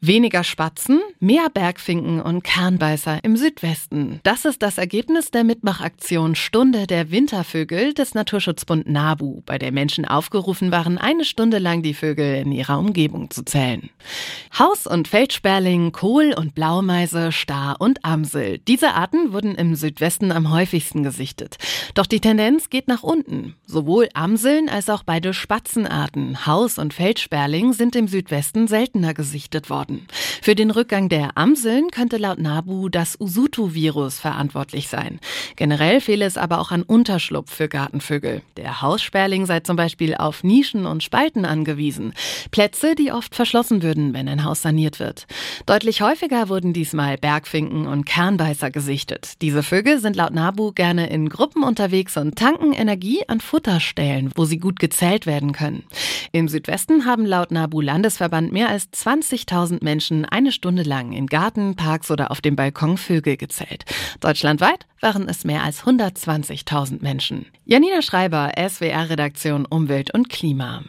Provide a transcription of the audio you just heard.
Weniger Spatzen, mehr Bergfinken und Kernbeißer im Südwesten. Das ist das Ergebnis der Mitmachaktion Stunde der Wintervögel des Naturschutzbund NABU, bei der Menschen aufgerufen waren, eine Stunde lang die Vögel in ihrer Umgebung zu zählen. Haus- und Feldsperling, Kohl- und Blaumeise, Star und Amsel. Diese Arten wurden im Südwesten am häufigsten gesichtet. Doch die Tendenz geht nach unten. Sowohl Amseln als auch beide Spatzenarten, Haus- und Feldsperling, sind im Südwesten seltener gesichtet worden. Für den Rückgang der Amseln könnte laut NABU das Usutu-Virus verantwortlich sein. Generell fehle es aber auch an Unterschlupf für Gartenvögel. Der Haussperling sei zum Beispiel auf Nischen und Spalten angewiesen. Plätze, die oft verschlossen würden, wenn ein Haus saniert wird. Deutlich häufiger wurden diesmal Bergfinken und Kernbeißer gesichtet. Diese Vögel sind laut NABU gerne in Gruppen unterwegs und tanken Energie an Futterstellen, wo sie gut gezählt werden können. Im Südwesten haben laut NABU-Landesverband mehr als 20.000 Menschen eine Stunde lang in Garten, Parks oder auf dem Balkon Vögel gezählt. Deutschlandweit waren es mehr als 120.000 Menschen. Janina Schreiber, SWR-Redaktion Umwelt und Klima.